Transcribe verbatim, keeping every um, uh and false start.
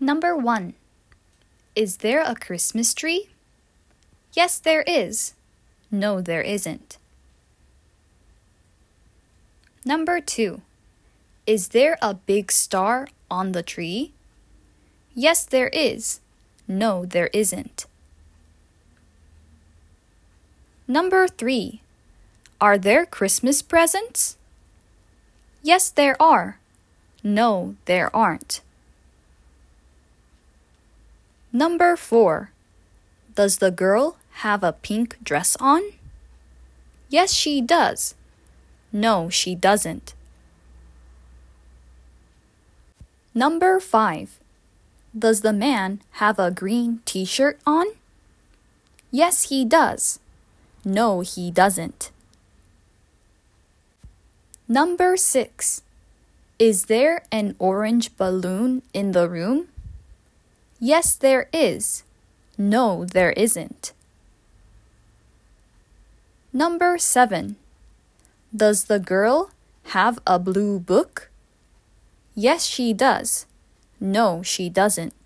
Number one. Is there a Christmas tree? Yes, there is. No, there isn't. Number two. Is there a big star on the tree? Yes, there is. No, there isn't. Number three. Are there Christmas presents? Yes, there are. No, there aren't. Number four. Does the girl have a pink dress on? Yes, she does. No, she doesn't. Number five. Does the man have a green t-shirt on? Yes, he does. No, he doesn't. Number six. Is there an orange balloon in the room? Yes, there is. No, there isn't. Number seven. Does the girl have a blue book? Yes, she does. No, she doesn't.